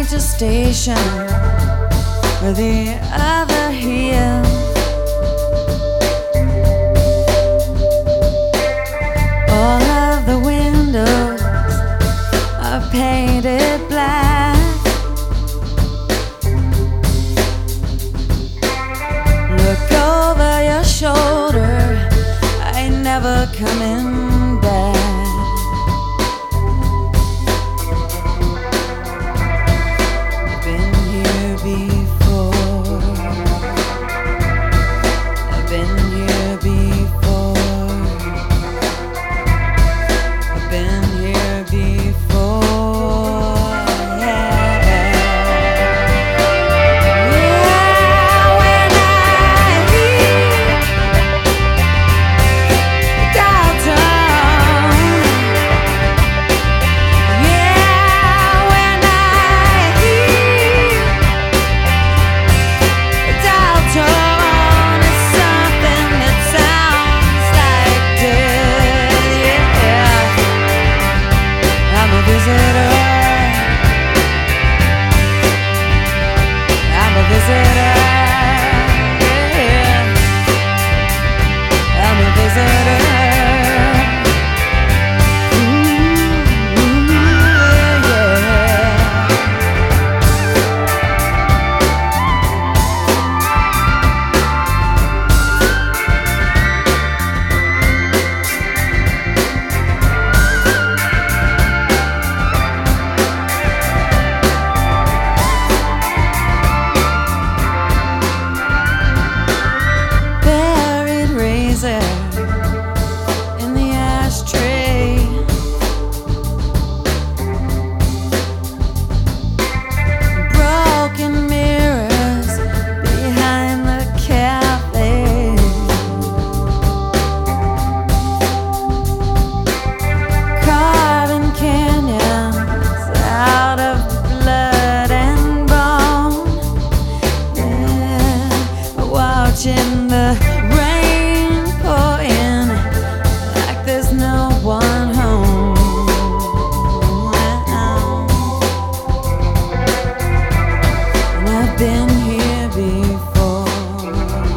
to station where the other here. All of the windows are painted black. Look over your shoulder, I ain't never coming back. In the ashtray, broken mirrors behind the cafe, carving canyons out of blood and bone. Yeah, watching the one home. And I've been here before.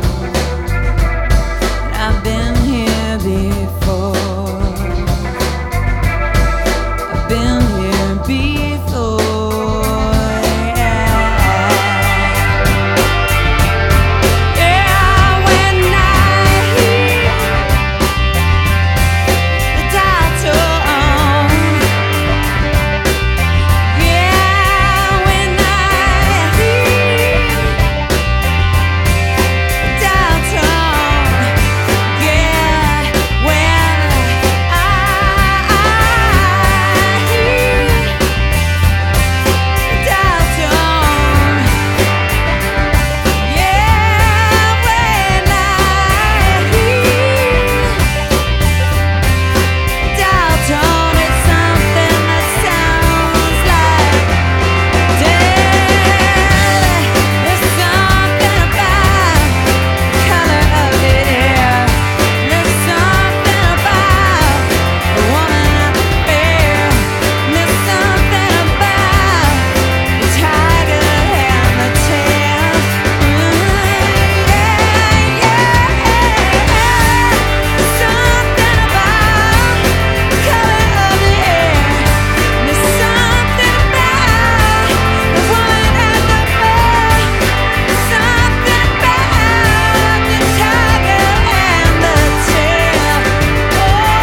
And I've been here before. I've been here before.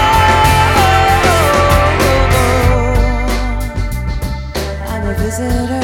Visitor.